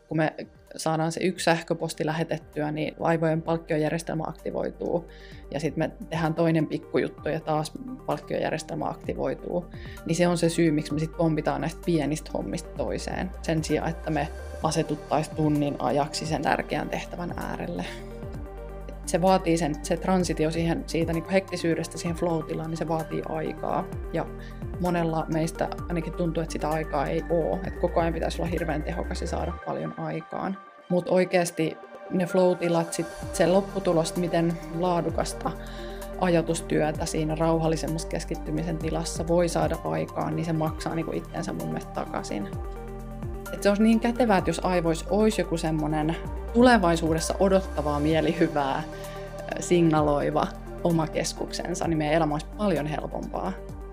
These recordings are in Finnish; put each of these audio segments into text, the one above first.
kun me saadaan se yksi sähköposti lähetettyä, niin aivojen palkkiojärjestelmä aktivoituu. Ja sitten me tehdään toinen pikkujuttu ja taas palkkiojärjestelmä aktivoituu. Niin se on se syy, miksi me sitten pompitaan näistä pienistä hommista toiseen. Sen sijaan, että me asetuttaisiin tunnin ajaksi sen tärkeän tehtävän äärelle. Se vaatii se transitio siitä niin kuin hektisyydestä siihen flow-tilaan, niin se vaatii aikaa. Ja monella meistä ainakin tuntuu, että sitä aikaa ei ole. Että koko ajan pitäisi olla hirveän tehokas ja saada paljon aikaan. Mutta oikeasti ne flow-tilat, se lopputulos, miten laadukasta ajatustyötä siinä rauhallisemmassa keskittymisen tilassa voi saada aikaan, niin se maksaa niin kuin itsensä mun mielestä takaisin. Et se olisi niin kätevää, että jos aivoissa olisi joku semmoinen tulevaisuudessa odottavaa mielihyvää signaloiva oma keskuksensa, niin meidän elämä olisi paljon helpompaa.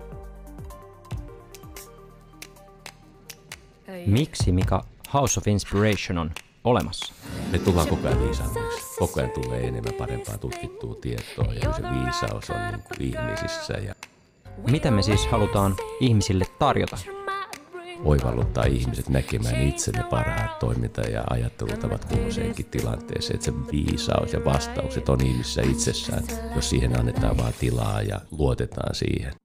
Miksi, Mika, House of Inspiration on olemassa? Me tullaan koko ajan viisaammaksi. Koko ajan tulee enemmän parempaa tutkittua tietoa ja se viisaus on niin kuin ihmisissä. Ja Mitä me siis halutaan ihmisille tarjota? oivalluttaa ihmiset näkemään itse ne parhaat toiminta- ja ajattelutavat kulloiseenkin tilanteeseen. Että se viisaus ja vastaukset on ihmisissä itsessään, jos siihen annetaan vaan tilaa ja luotetaan siihen.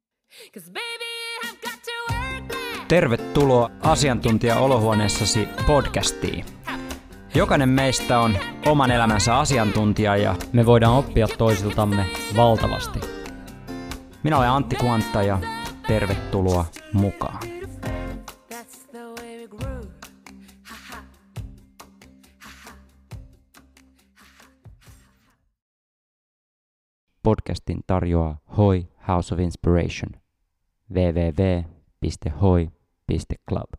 Tervetuloa asiantuntija-olohuoneessasi podcastiin. Jokainen meistä on oman elämänsä asiantuntija ja me voidaan oppia toisiltamme valtavasti. Minä olen Antti Kuantta ja tervetuloa mukaan. Podcastin tarjoaa Hoi House of Inspiration. www.hoi.club.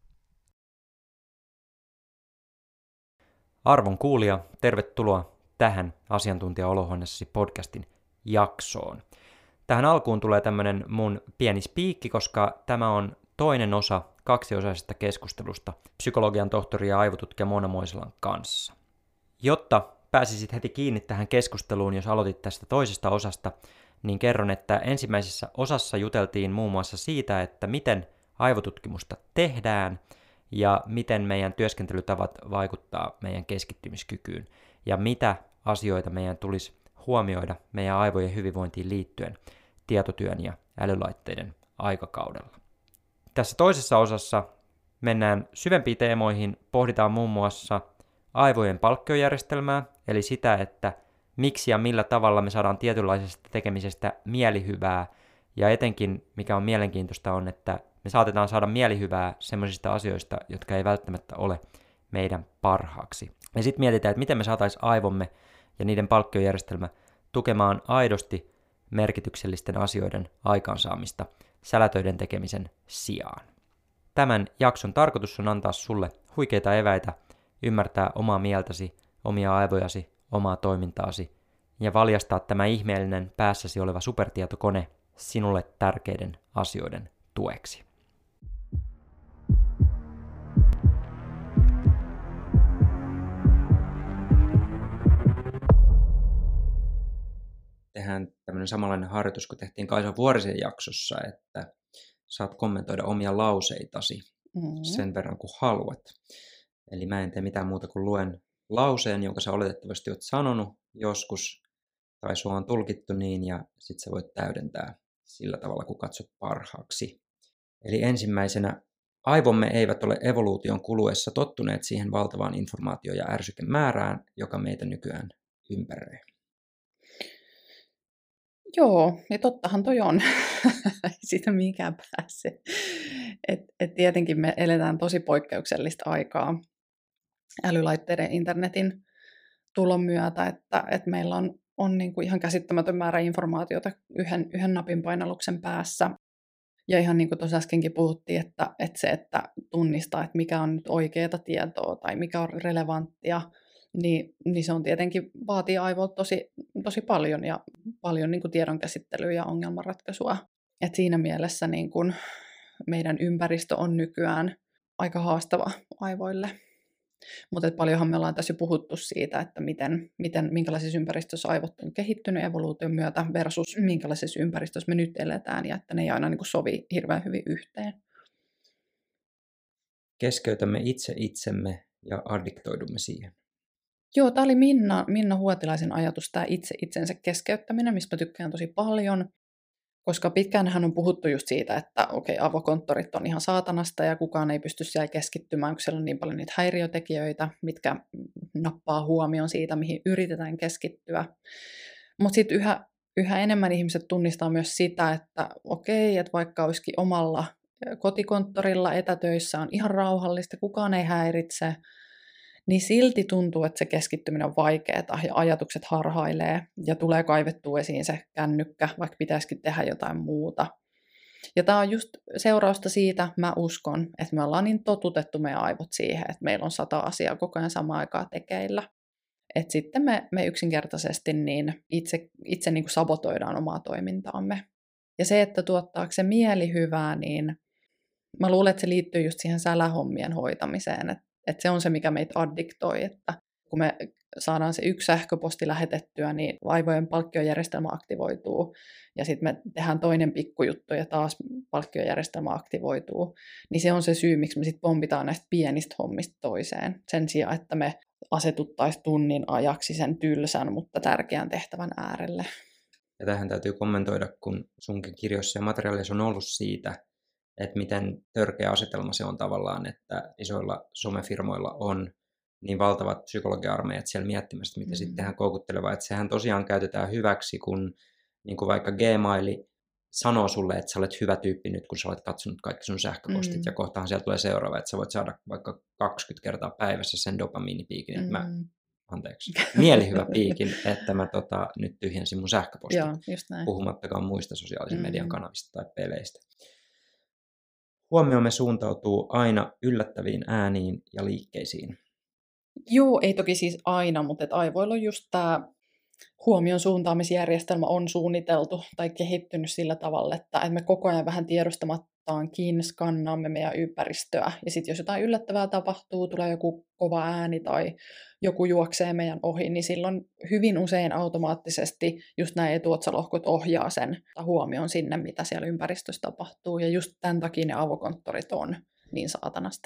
Arvon kuulija, tervetuloa tähän asiantuntija-olohuoneessasi podcastin jaksoon. Tähän alkuun tulee tämmönen mun pieni spiikki, koska tämä on toinen osa kaksiosaisesta keskustelusta psykologian tohtori ja aivotutkija Mona Moisalan kanssa. Jotta pääsisit heti kiinni tähän keskusteluun, jos aloitit tästä toisesta osasta, niin kerron, että ensimmäisessä osassa juteltiin muun muassa siitä, että miten aivotutkimusta tehdään ja miten meidän työskentelytavat vaikuttaa meidän keskittymiskykyyn ja mitä asioita meidän tulisi huomioida meidän aivojen hyvinvointiin liittyen tietotyön ja älylaitteiden aikakaudella. Tässä toisessa osassa mennään syvempiin teemoihin, pohditaan muun muassa aivojen palkkiojärjestelmää, eli sitä, että miksi ja millä tavalla me saadaan tietynlaisesta tekemisestä mielihyvää, ja etenkin, mikä on mielenkiintoista, on, että me saatetaan saada mielihyvää semmoisista asioista, jotka ei välttämättä ole meidän parhaaksi. Ja sitten mietitään, että miten me saataisiin aivomme ja niiden palkkiojärjestelmä tukemaan aidosti merkityksellisten asioiden aikaansaamista sälätöiden tekemisen sijaan. Tämän jakson tarkoitus on antaa sulle huikeita eväitä ymmärtää omaa mieltäsi, omia aivojasi, omaa toimintaasi ja valjastaa tämä ihmeellinen päässäsi oleva supertietokone sinulle tärkeiden asioiden tueksi. Tehdään tämmöinen samanlainen harjoitus, kun tehtiin Kaisa Vuorisen jaksossa, että saat kommentoida omia lauseitasi sen verran kuin haluat. Eli mä en tee mitään muuta kuin luen lauseen, jonka sä oletettavasti oot sanonut joskus, tai sua on tulkittu niin, ja sit sä voit täydentää sillä tavalla, kun katsot parhaaksi. Eli ensimmäisenä, aivomme eivät ole evoluution kuluessa tottuneet siihen valtavaan informaatio- ja ärsykemäärään, joka meitä nykyään ympäröi. Joo, ja tottahan toi on. Ei siitä mihinkään pääse. Et tietenkin me eletään tosi poikkeuksellista aikaa älylaitteiden internetin tulon myötä, että meillä on niin kuin ihan käsittämätön määrä informaatiota yhden napin painalluksen päässä. Ja ihan niin kuin tuossa äskenkin puhuttiin, että tunnistaa, että mikä on nyt oikeaa tietoa tai mikä on relevanttia, niin se on tietenkin vaatii aivoilta tosi paljon ja paljon niin kuin tiedonkäsittelyä ja ongelmanratkaisua. Et siinä mielessä niin kuin meidän ympäristö on nykyään aika haastava aivoille. Mutta paljonhan me ollaan tässä jo puhuttu siitä, että minkälaisessa ympäristössä aivot on kehittynyt evoluution myötä versus minkälaisessa ympäristössä me nyt eletään ja että ne ei aina niin kuin sovi hirveän hyvin yhteen. Keskeytämme itse itsemme ja addiktoidumme siihen. Joo, tämä oli Minna Huotilaisen ajatus, tämä itsensä keskeyttäminen, mistä mä tykkään tosi paljon, koska pitkäänhän on puhuttu just siitä, että okei, avokonttorit on ihan saatanasta ja kukaan ei pysty siellä keskittymään, kun siellä on niin paljon niitä häiriötekijöitä, mitkä nappaa huomioon siitä, mihin yritetään keskittyä. Mutta sitten yhä enemmän ihmiset tunnistaa myös sitä, että okei, että vaikka olisikin omalla kotikonttorilla etätöissä on ihan rauhallista, kukaan ei häiritse, niin silti tuntuu, että se keskittyminen on vaikeaa ja ajatukset harhailee ja tulee kaivettua esiin se kännykkä, vaikka pitäisikin tehdä jotain muuta. Ja tämä on just seurausta siitä, mä uskon, että me ollaan niin totutettu meidän aivot siihen, että meillä on 100 asiaa koko ajan samaan aikaan tekeillä. Että sitten me yksinkertaisesti niin itse niin kuin sabotoidaan omaa toimintaamme. Ja se, että tuottaako se mieli hyvää, niin mä luulen, että se liittyy just siihen sälähommien hoitamiseen, että se on se, mikä meitä addiktoi, että kun me saadaan se yksi sähköposti lähetettyä, niin aivojen palkkiojärjestelmä aktivoituu, ja sitten me tehdään toinen pikkujuttu, ja taas palkkiojärjestelmä aktivoituu, niin se on se syy, miksi me sitten pompitaan näistä pienistä hommista toiseen, sen sijaan, että me asetuttaisiin tunnin ajaksi sen tylsän, mutta tärkeän tehtävän äärelle. Ja tähän täytyy kommentoida, kun sunkin kirjoissa ja materiaalissa on ollut siitä, että miten törkeä asetelma se on tavallaan, että isoilla somefirmoilla on niin valtavat psykologia-armeijat siellä miettimästä, mitä sitten tehdään koukuttelevaa. Että sehän tosiaan käytetään hyväksi, kun niin kuin vaikka Gmaili sanoo sulle, että sä olet hyvä tyyppi nyt, kun sä olet katsonut kaikki sun sähköpostit, ja kohtahan sieltä tulee seuraava, että sä voit saada vaikka 20 kertaa päivässä sen dopamiinipiikin, että mielihyvä piikin, että mä nyt tyhjensin mun sähköpostit, Joo, just näin. Puhumattakaan muista sosiaalisen median kanavista tai peleistä. Huomiomme suuntautuu aina yllättäviin ääniin ja liikkeisiin. Joo, ei toki siis aina, mutta aivoilla on just tämä huomion suuntaamisjärjestelmä on suunniteltu tai kehittynyt sillä tavalla, että me koko ajan vähän tiedostamattaankin skannaamme meidän ympäristöä. Ja sitten jos jotain yllättävää tapahtuu, tulee joku kova ääni tai joku juoksee meidän ohi, niin silloin hyvin usein automaattisesti just nämä etuotsalohkot ohjaa sen huomion sinne, mitä siellä ympäristössä tapahtuu. Ja just tämän takia ne avokonttorit on niin saatanasta.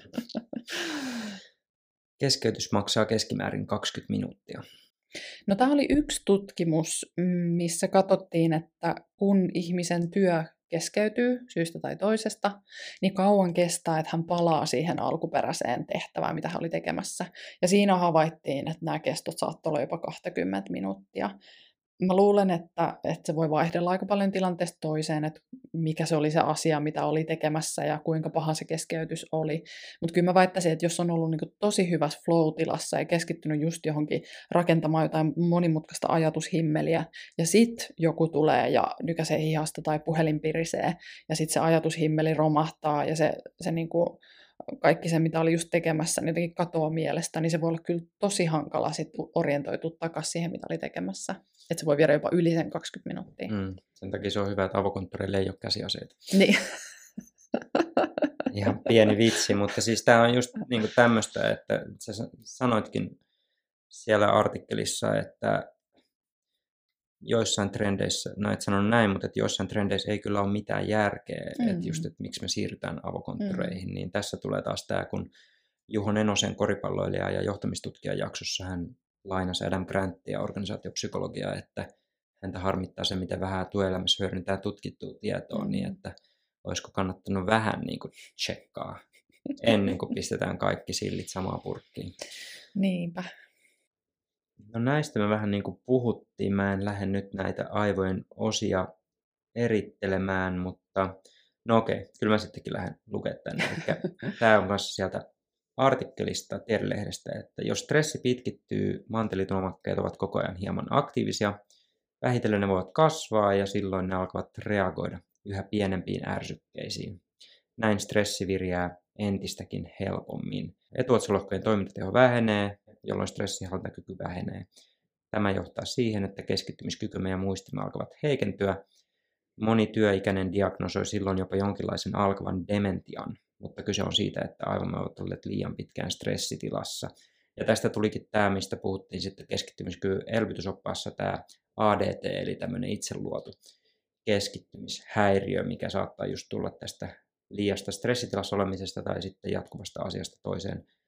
Keskeytys maksaa keskimäärin 20 minuuttia. No tämä oli yksi tutkimus, missä katsottiin, että kun ihmisen työ keskeytyy syystä tai toisesta, niin kauan kestää, että hän palaa siihen alkuperäiseen tehtävään, mitä hän oli tekemässä. Ja siinä havaittiin, että nämä kestot saattoi olla jopa 20 minuuttia. Mä luulen, että se voi vaihdella aika paljon tilanteesta toiseen, että mikä se oli se asia, mitä oli tekemässä ja kuinka paha se keskeytys oli. Mutta kyllä mä väittäisin, että jos on ollut niinku tosi hyvässä flow-tilassa ja keskittynyt just johonkin rakentamaan jotain monimutkaista ajatushimmeliä, ja sitten joku tulee ja nykäisee hihasta tai puhelin pirisee, ja sitten se ajatushimmeli romahtaa ja se niinku kaikki se, mitä oli just tekemässä, niin jotenkin katoaa mielestä, niin se voi olla kyllä tosi hankala sit orientoitua takaisin siihen, mitä oli tekemässä. Että se voi viedä jopa yli sen 20 minuuttia. Sen takia se on hyvä, että avokonttoreille ei ole käsiaseita. Niin. Ihan pieni vitsi, mutta siis tämä on just niin kuin tämmöistä, että sä sanoitkin siellä artikkelissa, että joissain trendeissä, no et sanonut näin, mutta että joissain trendeissä ei kyllä ole mitään järkeä, että just, että miksi me siirrytään avokonttoreihin, niin tässä tulee taas tämä, kun Juho Nenosen koripalloilija ja johtamistutkijan jaksossa hän lainasi Adam Grantia, organisaatiopsykologiaa, että häntä harmittaa se, miten vähän työelämässä hyödyntää tutkittua tietoa, niin että olisiko kannattanut vähän niin kuin tsekkaa ennen kuin pistetään kaikki sillit samaan purkkiin. Niinpä. No näistä me vähän niin kuin puhuttiin, mä en lähde nyt näitä aivojen osia erittelemään, mutta no okei, kyllä mä sittenkin lähden lukemaan tänne. Tämä on myös sieltä artikkelista Tiede-lehdestä, että jos stressi pitkittyy, mantelitulomakkeet ovat koko ajan hieman aktiivisia, vähitellen ne voivat kasvaa ja silloin ne alkavat reagoida yhä pienempiin ärsykkeisiin. Näin stressi viriää entistäkin helpommin. Etuotsalohkojen toimintateho vähenee, jolloin stressinhallintakyky vähenee. Tämä johtaa siihen, että keskittymiskykymme ja muistimme alkavat heikentyä. Moni työikäinen diagnosoi silloin jopa jonkinlaisen alkavan dementian, mutta kyse on siitä, että aivomme ovat olleet liian pitkään stressitilassa. Ja tästä tulikin tämä, mistä puhuttiin sitten keskittymiskyvyn elvytysoppaassa, tämä ADT, eli tämmöinen itseluotu keskittymishäiriö, mikä saattaa just tulla tästä liiasta stressitilassa olemisesta tai sitten jatkuvasta asiasta toiseen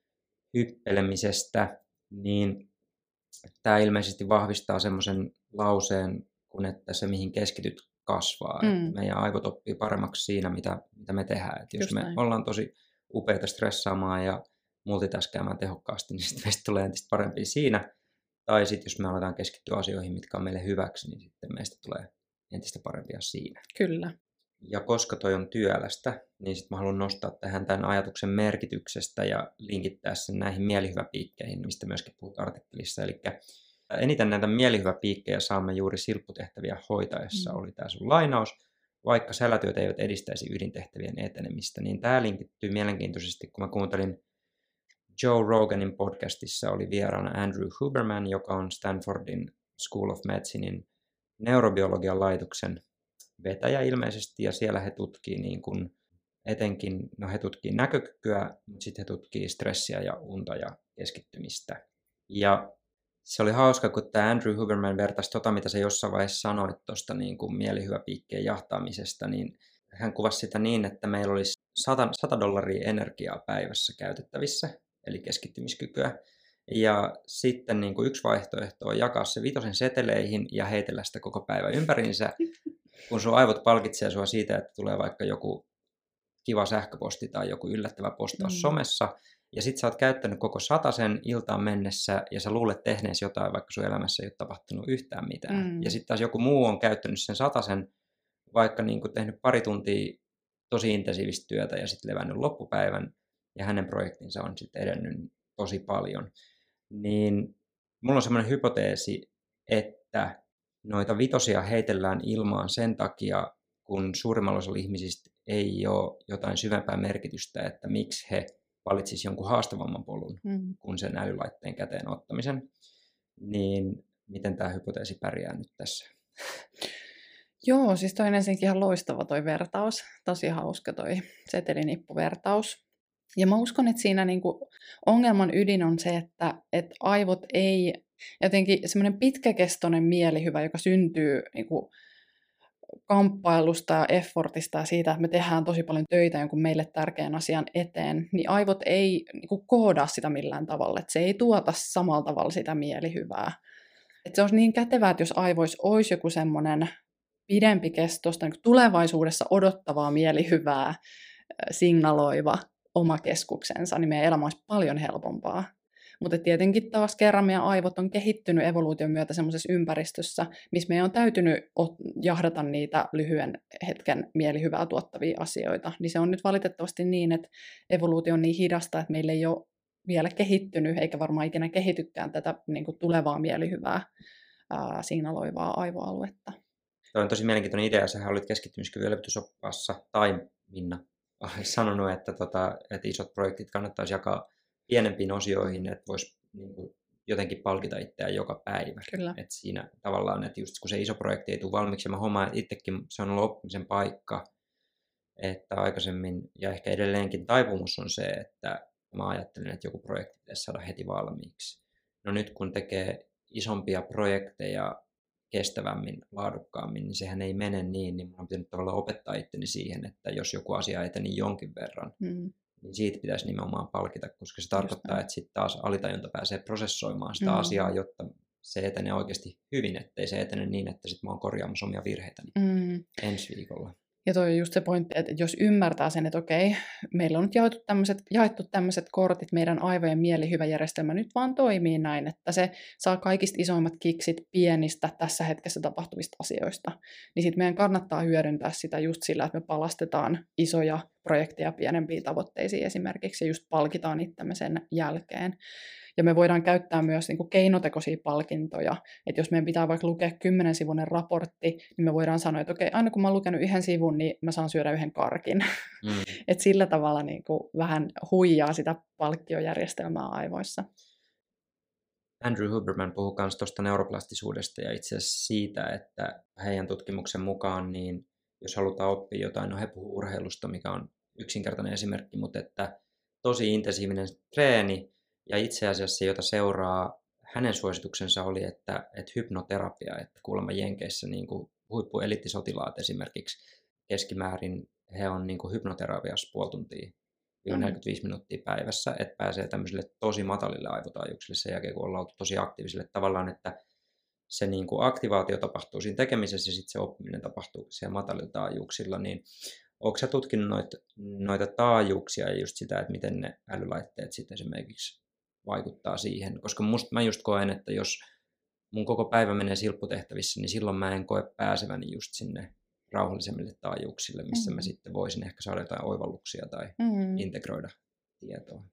hyppelemisestä, niin tämä ilmeisesti vahvistaa semmoisen lauseen, kun että se mihin keskityt kasvaa. Että meidän aivot oppii paremmaksi siinä, mitä me tehdään. Että jos me ollaan tosi upeita stressaamaan ja multitaskaamaan tehokkaasti, niin sitten meistä tulee entistä parempia siinä. Tai sitten jos me aletaan keskittyä asioihin, mitkä on meille hyväksi, niin sitten meistä tulee entistä parempia siinä. Kyllä. Ja koska toi on työlästä, niin sitten mä haluan nostaa tähän tämän ajatuksen merkityksestä ja linkittää sen näihin mielihyväpiikkeihin, mistä myöskin puhut artikkelissa. Eli eniten näitä mielihyväpiikkejä saamme juuri silpputehtäviä hoitaessa, oli tämä sun lainaus. Vaikka sälätyöt eivät edistäisi ydintehtävien etenemistä, niin tämä linkittyy mielenkiintoisesti, kun mä kuuntelin Joe Roganin podcastissa, oli vieraana Andrew Huberman, joka on Stanfordin School of Medicinein neurobiologian laitoksen vetäjä ilmeisesti, ja siellä he tutkii niin kuin etenkin, he tutkii näkökykyä, mutta sitten he tutkii stressiä ja unta ja keskittymistä. Ja se oli hauska, kun tämä Andrew Huberman vertaisi mitä sä jossain vaiheessa sanoit tuosta niin kuin mielihyväpiikkeen jahtaamisesta, niin hän kuvasi sitä niin, että meillä olisi $100 energiaa päivässä käytettävissä, eli keskittymiskykyä. Ja sitten niin kuin yksi vaihtoehto on jakaa se 5 seteleihin ja heitellä sitä koko päivä ympäriinsä, kun sun aivot palkitsee sua siitä, että tulee vaikka joku kiva sähköposti tai joku yllättävä postaus somessa, ja sit sä oot käyttänyt koko 100 iltaan mennessä, ja sä luulet tehneesi jotain, vaikka sun elämässä ei ole tapahtunut yhtään mitään. Ja sitten taas joku muu on käyttänyt sen 100, vaikka niin kuin tehnyt pari tuntia tosi intensiivistä työtä ja sitten levännyt loppupäivän, ja hänen projektinsa on sitten edennyt tosi paljon. Niin mulla on semmoinen hypoteesi, että noita 5 heitellään ilmaan sen takia, kun suurimmalla osalla ihmisistä ei ole jotain syvempää merkitystä, että miksi he valitsisivat jonkun haastavamman polun kuin sen älylaitteen käteen ottamisen. Niin miten tämä hypoteesi pärjää nyt tässä? Joo, siis toi on ensinnäkin ihan loistava toi vertaus. Tosi hauska toi setelinippuvertaus. Ja mä uskon, että siinä niinku ongelman ydin on se, että aivot ei, jotenkin semmoinen pitkäkestoinen mielihyvä, joka syntyy niinku kamppailusta ja effortista ja siitä, että me tehdään tosi paljon töitä jonkun meille tärkeän asian eteen, niin aivot ei niinku koodaa sitä millään tavalla, että se ei tuota samalla tavalla sitä mielihyvää. Että se olisi niin kätevää, että jos aivoissa olisi joku semmoinen pidempikestoista, niin tulevaisuudessa odottavaa mielihyvää signaloiva oma keskuksensa, niin meidän elämä olisi paljon helpompaa. Mutta tietenkin taas kerran meidän aivot on kehittynyt evoluution myötä semmoisessa ympäristössä, missä meidän on täytynyt jahdata niitä lyhyen hetken mielihyvää tuottavia asioita. Niin se on nyt valitettavasti niin, että evoluutio on niin hidasta, että meillä ei ole vielä kehittynyt, eikä varmaan ikinä kehitykään tätä niin kuin tulevaa mielihyvää signaloivaa aivoaluetta. Tuo on tosi mielenkiintoinen idea. Sähän olit keskittymiskyvyn elvytysoppaassa, tai Minna sanonut, että isot projektit kannattaisi jakaa pienempiin osioihin, että voisi niin kuin jotenkin palkita itseään joka päivä. Kyllä. Että siinä tavallaan, että just kun se iso projekti ei tule valmiiksi, ja mä huomaan, että itsekin se on ollut oppimisen paikka, että aikaisemmin, ja ehkä edelleenkin taipumus on se, että mä ajattelin, että joku projekti pitäisi saada heti valmiiksi. No nyt kun tekee isompia projekteja kestävämmin, laadukkaammin, niin sehän ei mene niin mun on pitänyt tavallaan opettaa itteni siihen, että jos joku asia eteni jonkin verran, niin siitä pitäisi nimenomaan palkita, koska se tarkoittaa, että sitten taas alitajunta pääsee prosessoimaan sitä asiaa, jotta se etenee oikeasti hyvin, ettei se etene niin, että sitten mä oon korjaamassa omia virheitäni ensi viikolla. Ja toi on just se pointti, että jos ymmärtää sen, että okei, meillä on nyt jaettu tämmöiset kortit, meidän aivojen mielihyväjärjestelmä nyt vaan toimii näin, että se saa kaikista isoimmat kiksit pienistä tässä hetkessä tapahtuvista asioista. Niin sitten meidän kannattaa hyödyntää sitä just sillä, että me palastetaan isoja projekteja pienempiin tavoitteisiin esimerkiksi ja just palkitaan itsemme sen jälkeen. Ja me voidaan käyttää myös niin kuin keinotekoisia palkintoja. Että jos meidän pitää vaikka lukea 10-sivuinen raportti, niin me voidaan sanoa, että okei, aina kun mä oon lukenut 1 sivun, niin mä saan syödä 1 karkin. Että sillä tavalla niin kuin vähän huijaa sitä palkkiojärjestelmää aivoissa. Andrew Huberman puhuu myös tuosta neuroplastisuudesta ja itse asiassa siitä, että heidän tutkimuksen mukaan, niin jos halutaan oppia jotain, no he puhuu urheilusta, mikä on yksinkertainen esimerkki, mutta että tosi intensiivinen treeni, ja itse asiassa, jota seuraa, hänen suosituksensa oli, että hypnoterapia, että kuulemma Jenkeissä niin kuin huippuelittisotilaat esimerkiksi keskimäärin, he on niin kuin hypnoterapiassa 0,5 tuntia 45 minuuttia päivässä, että pääsee tämmöisille tosi matalille aivotaajuuksille sen jälkeen, kun ollaan tosi aktiivisille tavallaan, että se niin kuin aktivaatio tapahtuu siinä tekemisessä ja sitten se oppiminen tapahtuu siellä matalilla taajuuksilla, niin oletko sä tutkinut noita taajuuksia ja just sitä, että miten ne älylaitteet sitten esimerkiksi vaikuttaa siihen? Koska mä just koen, että jos mun koko päivä menee silpputehtävissä, niin silloin mä en koe pääseväni just sinne rauhallisemmille taajuuksille, missä mä sitten voisin ehkä saada jotain oivalluksia tai integroida tietoa.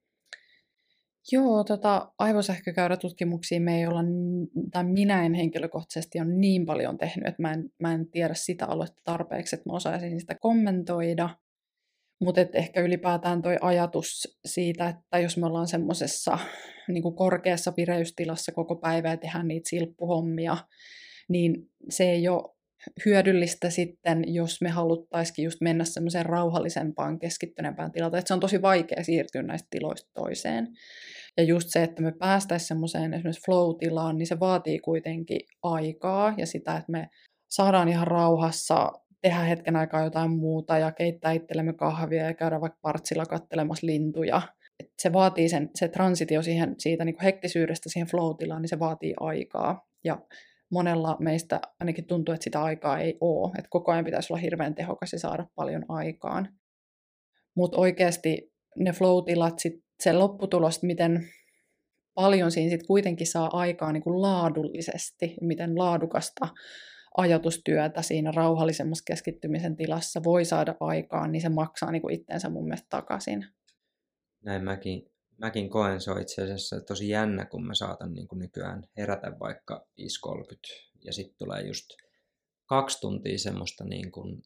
Joo, aivosähkökäyrätutkimuksia me ei olla, tai minä en henkilökohtaisesti ole niin paljon tehnyt, että mä en tiedä sitä aluetta tarpeeksi, että mä osaisin sitä kommentoida. Mutta ehkä ylipäätään toi ajatus siitä, että jos me ollaan semmoisessa niin kuin korkeassa vireystilassa koko päivä ja tehdään niitä silppuhommia, niin se ei ole hyödyllistä sitten, jos me haluttaisikin just mennä semmoiseen rauhallisempaan, keskittyneempään tilaan. Että se on tosi vaikea siirtyä näistä tiloista toiseen. Ja just se, että me päästäisiin semmoiseen esimerkiksi flow-tilaan, niin se vaatii kuitenkin aikaa ja sitä, että me saadaan ihan rauhassa tehdä hetken aikaa jotain muuta ja keittää itsellemme kahvia ja käydä vaikka partsilla katselemassa lintuja. Et se vaatii se transitio siitä niin kuin hektisyydestä siihen flow-tilaan, niin se vaatii aikaa. Ja monella meistä ainakin tuntuu, että sitä aikaa ei ole. Että koko ajan pitäisi olla hirveän tehokas ja saada paljon aikaan. Mutta oikeasti ne flow-tilat, se lopputulos, miten paljon siinä sit kuitenkin saa aikaa niin kuin laadullisesti, miten laadukasta ajatustyötä siinä rauhallisemmassa keskittymisen tilassa voi saada aikaan, niin se maksaa niin kuin itsensä mun mielestä takaisin. Näin mäkin koen, se on itse asiassa tosi jännä, kun mä saatan niin kuin nykyään herätä vaikka 5.30 ja sitten tulee just 2 tuntia semmoista niin kuin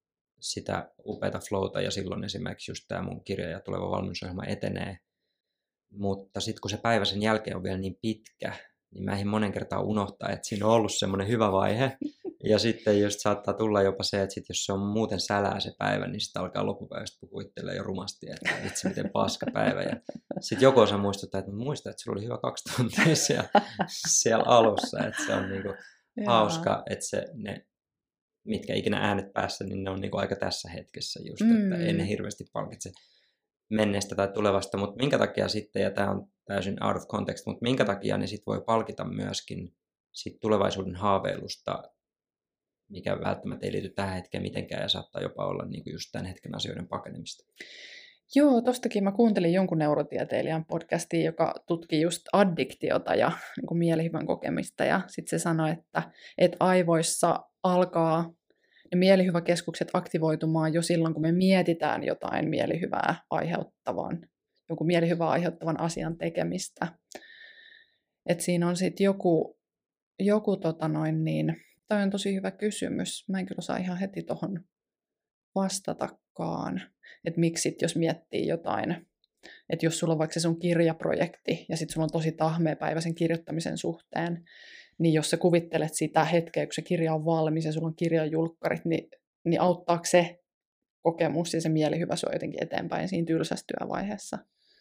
sitä upeata flowta ja silloin esimerkiksi just tämä mun kirja ja tuleva valmennusohjelma etenee. Mutta sitten kun se päivä sen jälkeen on vielä niin pitkä, niin mä en monen kertaan unohtaa, että siinä on ollut semmoinen hyvä vaihe. Ja sitten just saattaa tulla jopa se, että sit jos se on muuten sälää se päivä, niin sitten alkaa loppupäivästä puhua itselleen jo rumasti, että vitsi miten paska päivä. Ja sitten joku osa muistuttaa, että muista, että sulla oli hyvä 2 tuntia siellä alussa. Että se on niinku hauska, että ne, mitkä ikinä äänet päässä, niin ne on niinku aika tässä hetkessä just, että ei ne hirveästi palkitse menneestä tai tulevasta, mutta minkä takia sitten, ja tämä on täysin out of context, mutta minkä takia ne sitten voi palkita myöskin sit tulevaisuuden haaveilusta, mikä välttämättä ei liity tähän hetkeen mitenkään ja saattaa jopa olla niinku just tämän hetken asioiden pakenemista. Joo, tostakin mä kuuntelin jonkun neurotieteilijän podcastia, joka tutki just addiktiota ja niin kuin mielihyvän kokemista, ja sitten se sanoi, että aivoissa alkaa ne mielihyväkeskukset aktivoitumaan jo silloin, kun me mietitään jotain jonkun mielihyvää aiheuttavan asian tekemistä. Et siinä on sitten joku toi on tosi hyvä kysymys. Mä en kyllä osaa ihan heti tohon vastatakaan. Että miksi jos miettii jotain, että jos sulla on vaikka se sun kirjaprojekti ja sitten sulla on tosi tahmea päivä sen kirjoittamisen suhteen, niin jos sä kuvittelet sitä hetkeä, kun se kirja on valmis ja sulla on kirjajulkkarit, niin auttaako se kokemus ja se mielihyvä sua jotenkin eteenpäin siinä tylsässä työvaiheessa?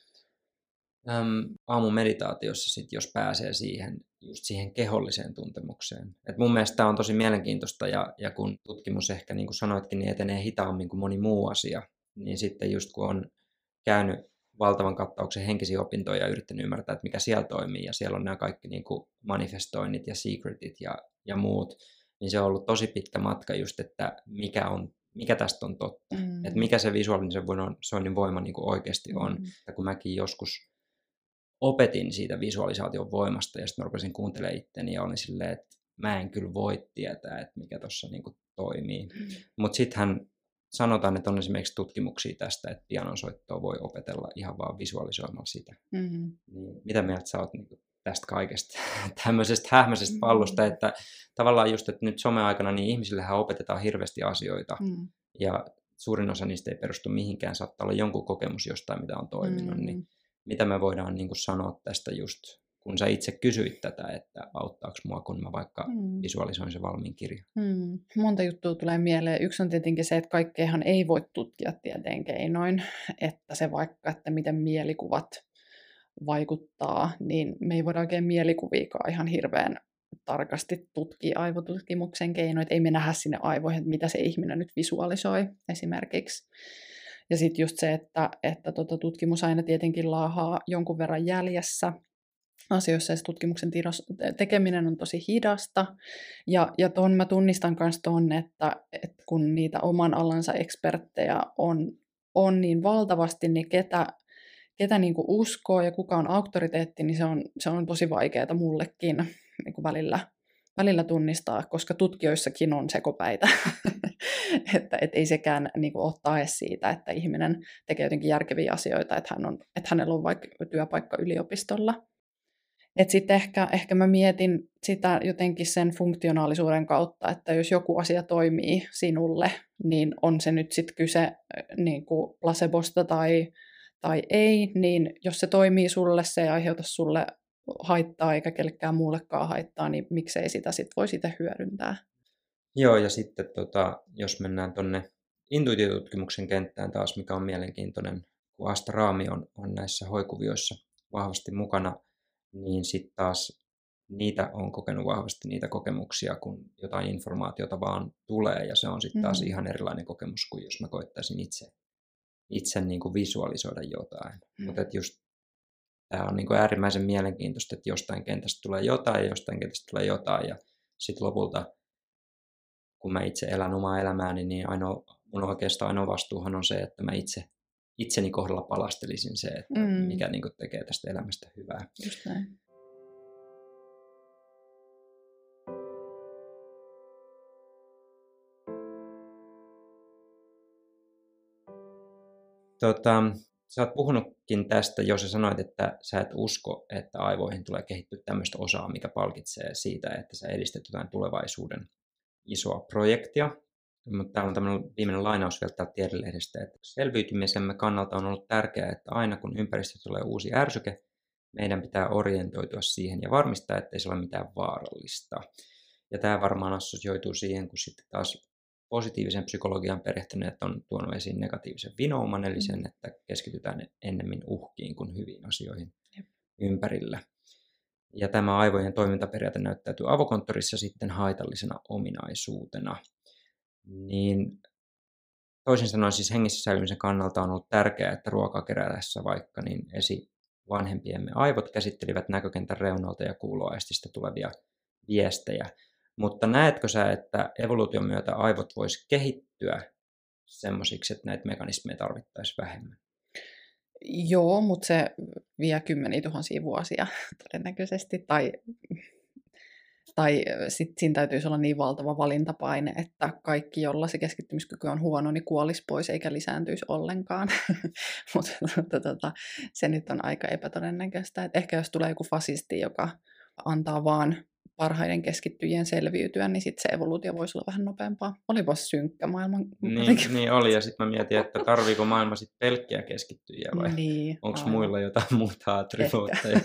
Aamumeditaatiossa sit, jos pääsee siihen keholliseen tuntemukseen. Et mun mielestä tämä on tosi mielenkiintoista ja kun tutkimus ehkä, niin kuin sanoitkin, niin etenee hitaammin kuin moni muu asia, niin sitten just kun on käynyt valtavan kattauksen henkisiä opintoja ja yrittänyt ymmärtää, että mikä siellä toimii, ja siellä on nämä kaikki niin kuin manifestoinnit ja secretit ja muut, niin se on ollut tosi pitkä matka just, että mikä tästä on totta, että mikä se visualisoinnin voima niin kuin oikeasti on. Ja kun mäkin joskus opetin siitä visualisaation voimasta ja sitten mä rupesin kuuntelemaan itteni ja olin silleen, että mä en kyllä voi tietää, että mikä tuossa niin kuin toimii. Mutta sittenhän sanotaan, että on esimerkiksi tutkimuksia tästä, että pianonsoittoa voi opetella ihan vaan visualisoimalla sitä. Niin, mitä mieltä sä oot niin tästä kaikesta tämmöisestä hähmäisestä pallosta, että tavallaan just, että nyt some-aikana niin ihmisillehän opetetaan hirveästi asioita ja suurin osa niistä ei perustu mihinkään, saattaa olla jonkun kokemus jostain, mitä on toiminut, niin mitä me voidaan niin kuin sanoa tästä just, kun sä itse kysyit tätä, että auttaako mua, kun mä vaikka visualisoin sen valmiin kirjan? Monta juttua tulee mieleen. Yksi on tietenkin se, että kaikkeahan ei voi tutkia tieteen keinoin, että se vaikka, että miten mielikuvat vaikuttaa, niin me ei voida oikein mielikuviikaan ihan hirveän tarkasti tutkia aivotutkimuksen keinoin, että ei me nähdä sinne aivoihin, että mitä se ihminen nyt visualisoi esimerkiksi. Ja sitten just se, että tutkimus aina tietenkin laahaa jonkun verran jäljessä asioissa, ja se tutkimuksen tekeminen on tosi hidasta. Ja ton mä tunnistan myös ton, että kun niitä oman alansa eksperttejä on niin valtavasti, niin ketä niin kuin uskoo ja kuka on auktoriteetti, niin se on tosi vaikeaa mullekin niin kuin välillä tunnistaa, koska tutkijoissakin on sekopäitä. että ei sekään niin kuin ole tae siitä, että ihminen tekee jotenkin järkeviä asioita, että hänellä on vaikka työpaikka yliopistolla. Sitten ehkä mä mietin sitä jotenkin sen funktionaalisuuden kautta, että jos joku asia toimii sinulle, niin on se nyt sitten kyse niin kuin placebosta tai ei, niin jos se toimii sulle, se ei aiheuta sulle haittaa eikä kellekään muullekaan haittaa, niin miksei sitä sitten voi sitä hyödyntää. Joo, ja sitten jos mennään tuonne intuitiotutkimuksen kenttään taas, mikä on mielenkiintoinen, kun Asta Raami on näissä hoikuvioissa vahvasti mukana, niin sitten taas niitä on kokenut vahvasti niitä kokemuksia, kun jotain informaatiota vaan tulee, ja se on sitten taas ihan erilainen kokemus kuin jos mä koettaisin itse niin kuin visualisoida jotain. Mutta just tämä on niin kuin äärimmäisen mielenkiintoista, että jostain kentästä tulee jotain ja jostain kentästä tulee jotain, ja sitten lopulta, kun mä itse elän omaa elämääni, niin mun oikeastaan ainoa vastuuhan on se, että mä itseni kohdalla palastelisin se, että mikä niin kuin tekee tästä elämästä hyvää. Just näin. Sä oot puhunutkin tästä, jos sä sanoit, että sä et usko, että aivoihin tulee kehittyä tämmöistä osaa, mikä palkitsee siitä, että sä edistät jotain tulevaisuuden isoa projektia. Mutta täällä on tämmöinen viimeinen lainaus vielä täältä Tiede-lehdestä, että selviytymisemme kannalta on ollut tärkeää, että aina kun ympäristössä tulee uusi ärsyke, meidän pitää orientoitua siihen ja varmistaa, ettei se ole mitään vaarallista. Ja tämä varmaan assosioituu siihen, kun sitten taas positiivisen psykologian perehtyneet on tuonut esiin negatiivisen vinouman, eli sen, että keskitytään ennemmin uhkiin kuin hyviin asioihin ympärillä. Ja tämä aivojen toimintaperiaate näyttäytyy avokonttorissa sitten haitallisena ominaisuutena. Niin toisin sanoen siis hengissä säilymisen kannalta on ollut tärkeää, että ruokaa keräillessä vaikka niin esivanhempiemme aivot käsittelivät näkökentän reunalta ja kuuloaistista tulevia viestejä. Mutta näetkö sä, että evoluution myötä aivot vois kehittyä semmoisiksi, että näitä mekanismeja tarvittaisiin vähemmän? Joo, mutta se vie 10 000 vuosia todennäköisesti. Tai sitten siinä täytyisi olla niin valtava valintapaine, että kaikki, jolla se keskittymiskyky on huono, niin kuolisi pois eikä lisääntyisi ollenkaan. Mutta se nyt on aika epätodennäköistä. Et ehkä jos tulee joku fasisti, joka antaa vaan parhaiden keskittyjien selviytyä, niin sitten se evoluutio voisi olla vähän nopeampaa. Olipa synkkä maailma. Niin oli, ja sitten mä mietin, että tarviiko maailma sitten pelkkiä keskittyjiä vai niin, onko muilla jotain muuta attribuutteja?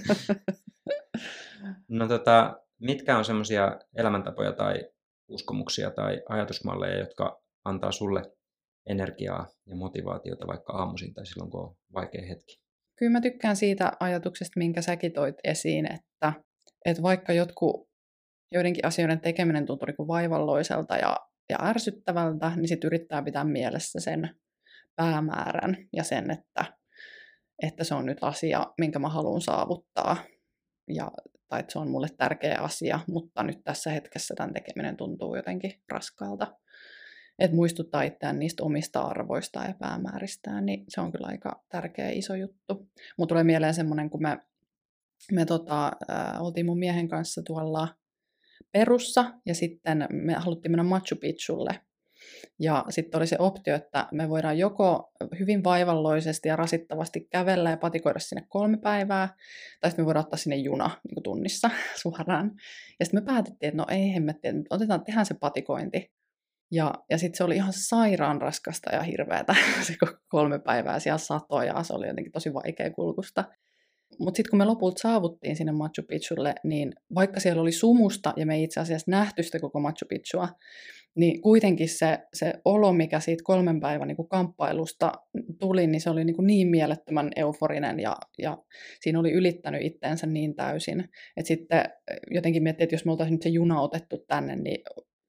No mitkä on semmoisia elämäntapoja tai uskomuksia tai ajatusmalleja, jotka antaa sulle energiaa ja motivaatiota vaikka aamuisin tai silloin, kun on vaikea hetki? Kyllä mä tykkään siitä ajatuksesta, minkä säkin toit esiin, että vaikka joidenkin asioiden tekeminen tuntuu niin kuin vaivalloiselta ja ärsyttävältä, niin sitten yrittää pitää mielessä sen päämäärän ja sen, että se on nyt asia, minkä mä haluan saavuttaa. Tai että se on mulle tärkeä asia, mutta nyt tässä hetkessä tämän tekeminen tuntuu jotenkin raskaalta. Että muistuttaa itseään niistä omista arvoistaan ja päämääristään, niin se on kyllä aika tärkeä iso juttu. Mulla tulee mieleen semmoinen, kun me oltiin mun miehen kanssa tuolla Perussa, ja sitten me haluttiin mennä Machu Picchulle. Ja sitten oli se optio, että me voidaan joko hyvin vaivalloisesti ja rasittavasti kävellä ja patikoida sinne 3 päivää, tai sitten me voidaan ottaa sinne juna niin kuin tunnissa suoraan. Ja sitten me päätettiin, että no ei hemmetti, että tehdään se patikointi. Ja sitten se oli ihan sairaan raskasta ja hirveätä se 3 päivää, siellä satoi ja se oli jotenkin tosi vaikea kulkusta. Mutta sitten kun me lopulta saavuttiin sinne Machu Picchulle, niin vaikka siellä oli sumusta ja me ei itse asiassa nähty sitä koko Machu Picchua, niin kuitenkin se olo, mikä siitä 3 päivän niin kuin kamppailusta tuli, niin se oli niin mielettömän euforinen ja siinä oli ylittänyt itteensä niin täysin. Että sitten jotenkin miettii, että jos me oltaisiin nyt se juna otettu tänne, niin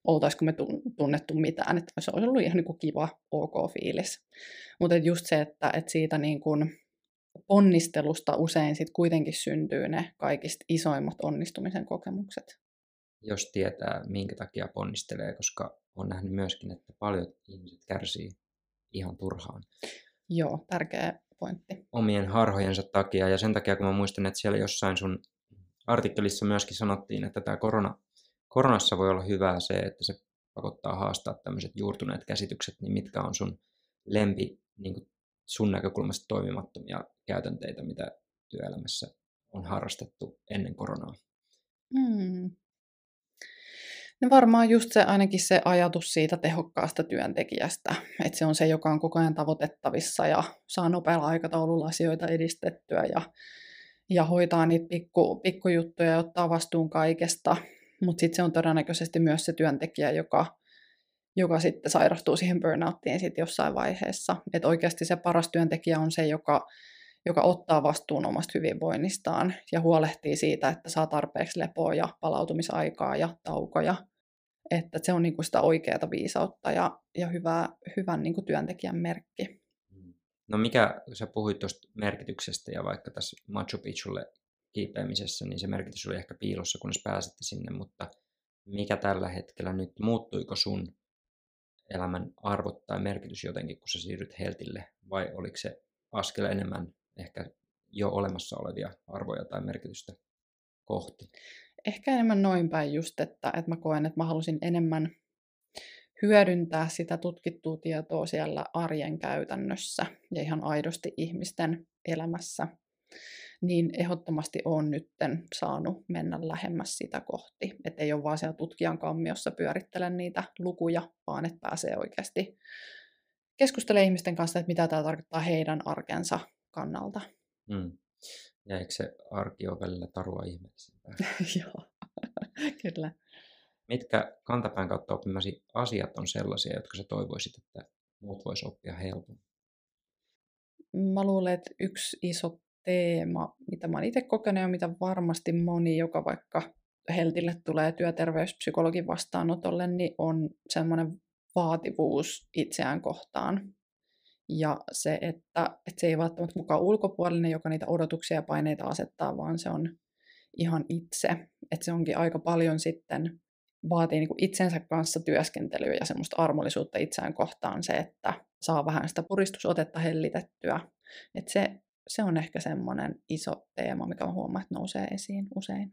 oltaisiko me tunnettu mitään, että se olisi ollut ihan niin kuin kiva, ok fiilis. Mutta just se, että siitä niin kuin ponnistelusta usein sit kuitenkin syntyy ne kaikista isoimmat onnistumisen kokemukset. Jos tietää, minkä takia ponnistelee, koska on nähnyt myöskin, että paljon ihmiset kärsii ihan turhaan. Joo, tärkeä pointti. Omien harhojensa takia, ja sen takia, kun mä muistan, että siellä jossain sun artikkelissa myöskin sanottiin, että tämä koronassa voi olla hyvää se, että se pakottaa haastaa tämmöiset juurtuneet käsitykset, niin mitkä on sun lempi niin kuin sun näkökulmasta toimimattomia käytänteitä, mitä työelämässä on harrastettu ennen koronaa? No varmaan just se, ainakin se ajatus siitä tehokkaasta työntekijästä, että se on se, joka on koko ajan tavoitettavissa ja saa nopealla aikataululla asioita edistettyä ja hoitaa niitä pikkujuttuja ja ottaa vastuun kaikesta. Mutta sitten se on todennäköisesti myös se työntekijä, joka sitten sairastuu siihen burnouttiin sitten jossain vaiheessa. Että oikeasti se paras työntekijä on se, joka ottaa vastuun omasta hyvinvoinnistaan ja huolehtii siitä, että saa tarpeeksi lepoa ja palautumisaikaa ja taukoja. Että se on niinku sitä oikeaa viisautta ja hyvän niinku työntekijän merkki. No mikä, sä puhuit tuosta merkityksestä ja vaikka tässä Machu Picchulle kiipeämisessä, niin se merkitys oli ehkä piilossa, kunnes pääsitte sinne, mutta mikä tällä hetkellä nyt, muuttuiko sun elämän arvot tai merkitys jotenkin, kun sä siirryt Healthille, vai oliko se askel enemmän ehkä jo olemassa olevia arvoja tai merkitystä kohti? Ehkä enemmän noin päin just, että mä koen, että mä halusin enemmän hyödyntää sitä tutkittua tietoa siellä arjen käytännössä ja ihan aidosti ihmisten elämässä. Niin ehdottomasti olen nyt saanut mennä lähemmäs sitä kohti. Että ei ole vaan siellä tutkijan kammiossa pyörittelen niitä lukuja, vaan että pääsee oikeasti keskustelemaan ihmisten kanssa, että mitä tämä tarkoittaa heidän arkensa kannalta. Ja eikö se arki ole välillä tarua ihmeellisempää? Joo, kyllä. Mitkä kantapään kautta oppimasi asiat on sellaisia, jotka sä toivoisit, että muut vois oppia helpommin? Mä luulen, että yksi iso teema, mitä mä oon itse kokenut ja mitä varmasti moni, joka vaikka Healthille tulee työterveyspsykologin vastaanotolle, niin on semmoinen vaativuus itseään kohtaan. Ja se, että se ei välttämättä mukaan ulkopuolinen, joka niitä odotuksia ja paineita asettaa, vaan se on ihan itse. Että se onkin aika paljon sitten, vaatii niin kuin itsensä kanssa työskentelyä ja semmoista armollisuutta itseään kohtaan se, että saa vähän sitä puristusotetta hellitettyä. Että se on ehkä semmoinen iso teema, mikä huomaa, että nousee esiin usein.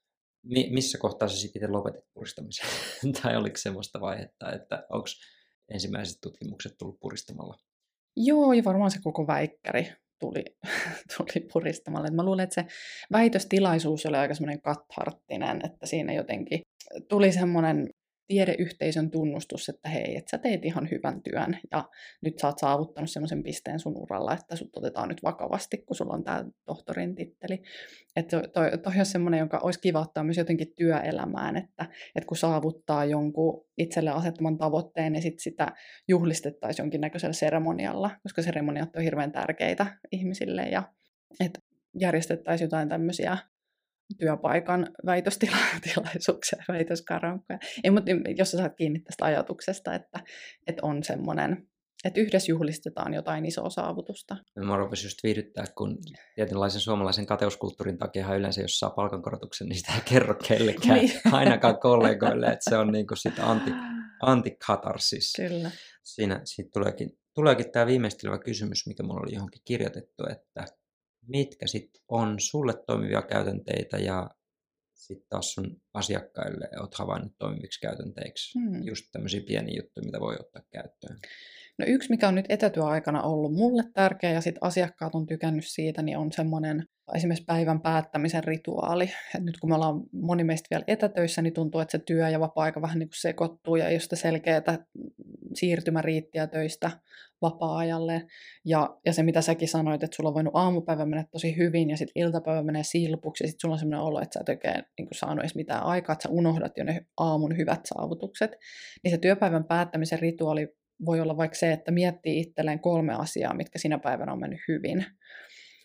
Missä kohtaa sä sitten itse lopetit puristamisen? Tai oliko semmoista vaihetta, että onko ensimmäiset tutkimukset tullut puristamalla? Joo, ja varmaan se koko väikkäri tuli puristamalla. Et mä luulen, että se väitöstilaisuus oli aika semmoinen katharttinen, että siinä jotenkin tuli semmoinen tiedeyhteisön tunnustus, että hei, että sä teet ihan hyvän työn ja nyt sä oot saavuttanut semmoisen pisteen sun uralla, että sut otetaan nyt vakavasti, kun sulla on tää tohtorin titteli. Että toi on semmoinen, joka olisi kiva ottaa myös jotenkin työelämään, että kun saavuttaa jonkun itselle asettaman tavoitteen, niin sit sitä juhlistettaisiin jonkinnäköisellä seremonialla, koska seremoniat on hirveän tärkeitä ihmisille ja että järjestettäisiin jotain tämmöisiä työpaikan väitöstilaisuuksia, väitöskarankkoja. Ei, mutta jos sä saat kiinni tästä ajatuksesta, että on semmoinen, että yhdessä juhlistetaan jotain isoa saavutusta. Mä rupesin just viihdyttää, kun tietynlaisen suomalaisen kateuskulttuurin takia yleensä, jos saa palkankorotuksen, niin sitä ei kerro kellekään, ainakaan kollegoille, että se on niin kuin sitä antikatarsis. Kyllä. Siitä tuleekin tämä viimeistelevä kysymys, mikä mulla oli johonkin kirjoitettu, että mitkä sitten on sulle toimivia käytänteitä ja sitten taas sun asiakkaille olet havainnut toimiviksi käytänteiksi. Just tämmöisiä pieniä juttuja, mitä voi ottaa käyttöön. No yksi, mikä on nyt etätyöaikana ollut mulle tärkeä ja sitten asiakkaat on tykännyt siitä, niin on semmoinen esimerkiksi päivän päättämisen rituaali. Et nyt kun me ollaan moni meistä vielä etätöissä, niin tuntuu, että se työ ja vapaa-aika vähän niin kuin sekoittuu ja ei ole sitä selkeää siirtymäriittiä töistä vapaa-ajalle. Ja se, mitä säkin sanoit, että sulla on voinut aamupäivä mennä tosi hyvin ja sitten iltapäivä menee silpuksi ja sitten sulla on semmoinen olo, että sä et oikein niin kuin saanut edes mitään aikaa, että sä unohdat jo ne aamun hyvät saavutukset. Niin se työpäivän päättämisen rituaali voi olla vaikka se, että miettii itselleen 3 asiaa, mitkä sinä päivänä on mennyt hyvin.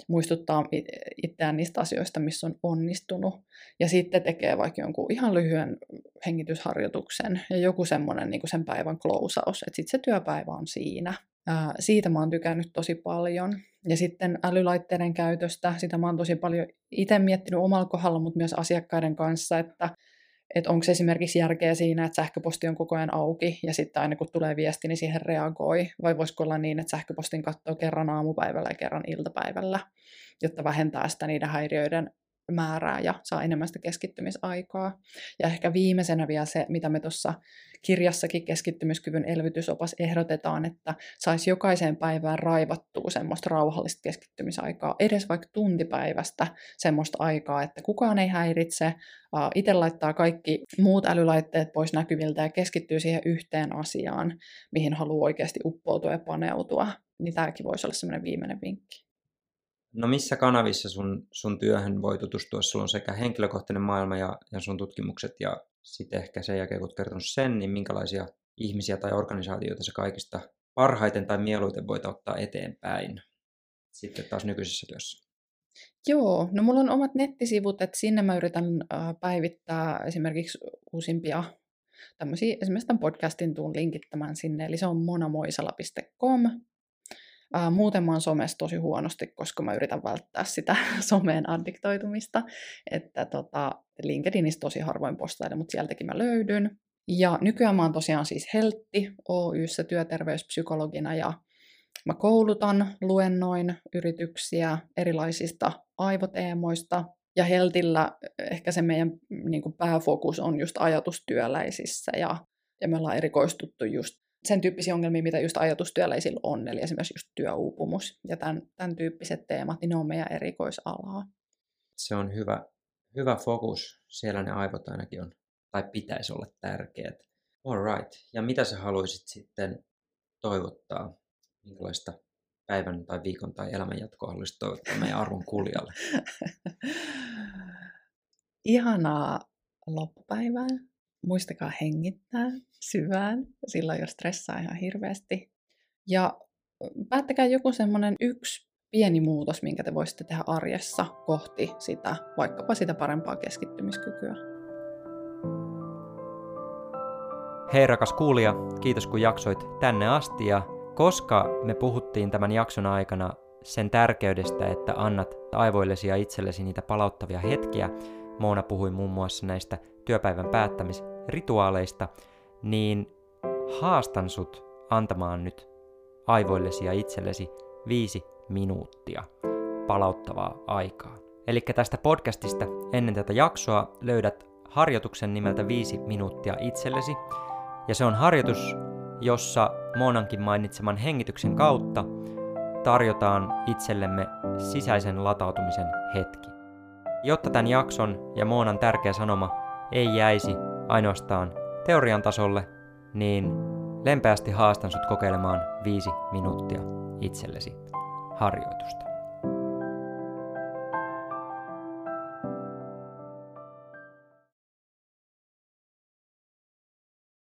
muistuttaa itseään niistä asioista, missä on onnistunut. Ja sitten tekee vaikka jonkun ihan lyhyen hengitysharjoituksen ja joku semmoinen niin kuin sen päivän klousaus, että sitten se työpäivä on siinä. Siitä mä oon tykännyt tosi paljon. Ja sitten älylaitteiden käytöstä, sitä mä oon tosi paljon itse miettinyt omalla kohdalla, mutta myös asiakkaiden kanssa, että onko esimerkiksi järkeä siinä, että sähköposti on koko ajan auki ja sitten aina kun tulee viesti, niin siihen reagoi. Vai voisiko olla niin, että sähköpostin katsoo kerran aamupäivällä ja kerran iltapäivällä, jotta vähentää sitä niiden häiriöiden määrää ja saa enemmän sitä keskittymisaikaa. Ja ehkä viimeisenä vielä se, mitä me tuossa kirjassakin keskittymiskyvyn elvytysopas ehdotetaan, että saisi jokaiseen päivään raivattua semmoista rauhallista keskittymisaikaa, edes vaikka tuntipäivästä semmoista aikaa, että kukaan ei häiritse, itse laittaa kaikki muut älylaitteet pois näkyviltä ja keskittyy siihen yhteen asiaan, mihin haluaa oikeasti uppoutua ja paneutua. Niin tämäkin voisi olla semmoinen viimeinen vinkki. No missä kanavissa sun työhön voi tutustua? Sulla on sekä henkilökohtainen maailma ja sun tutkimukset ja sitten ehkä sen jälkeen, kun olet kertonut sen, niin minkälaisia ihmisiä tai organisaatioita sä kaikista parhaiten tai mieluiten voit ottaa eteenpäin sitten taas nykyisessä työssä? Joo, no mulla on omat nettisivut, että sinne mä yritän päivittää esimerkiksi uusimpia tämmöisiä, esimerkiksi tämän podcastin tuun linkittämään sinne, eli se on monamoisala.com. Muuten mä oon somessa tosi huonosti, koska mä yritän välttää sitä someen addiktoitumista, että LinkedInissä tosi harvoin postailen, mutta sieltäkin mä löydyn. Ja nykyään mä oon tosiaan siis Heltti Oy:ssä työterveyspsykologina ja mä koulutan, luennoin yrityksiä erilaisista aivoteemoista. Ja Heltillä ehkä se meidän niin kuin pääfokus on just ajatustyöläisissä ja me ollaan erikoistuttu just sen tyyppisiä ongelmia, mitä just ajatustyöläisillä on, eli esimerkiksi just työuupumus ja tämän tyyppiset teemat, niin ne on meidän erikoisalaa. Se on hyvä fokus. Siellä ne aivot ainakin on, tai pitäisi olla tärkeät. All right. Ja mitä sä haluaisit sitten toivottaa? Minkälaista päivän tai viikon tai elämän jatkoa haluaisit toivottaa meidän arvon kuulijalle? Ihanaa loppupäivää. Muistakaa hengittää syvään, silloin jos stressaa ihan hirveästi. Ja päättäkää joku semmoinen yksi pieni muutos, minkä te voisitte tehdä arjessa kohti sitä, vaikkapa sitä parempaa keskittymiskykyä. Hei rakas kuulija, kiitos kun jaksoit tänne asti ja koska me puhuttiin tämän jakson aikana sen tärkeydestä, että annat aivoillesi ja itsellesi niitä palauttavia hetkiä, Moona puhui muun muassa näistä työpäivän päättämisrituaaleista, niin haastan sut antamaan nyt aivoillesi ja itsellesi 5 minuuttia palauttavaa aikaa. Eli tästä podcastista ennen tätä jaksoa löydät harjoituksen nimeltä 5 minuuttia itsellesi. Ja se on harjoitus, jossa Moonankin mainitseman hengityksen kautta tarjotaan itsellemme sisäisen latautumisen hetki. Jotta tämän jakson ja Moonan tärkeä sanoma ei jäisi ainoastaan teorian tasolle, niin lempeästi haastan sut kokeilemaan 5 minuuttia itsellesi harjoitusta.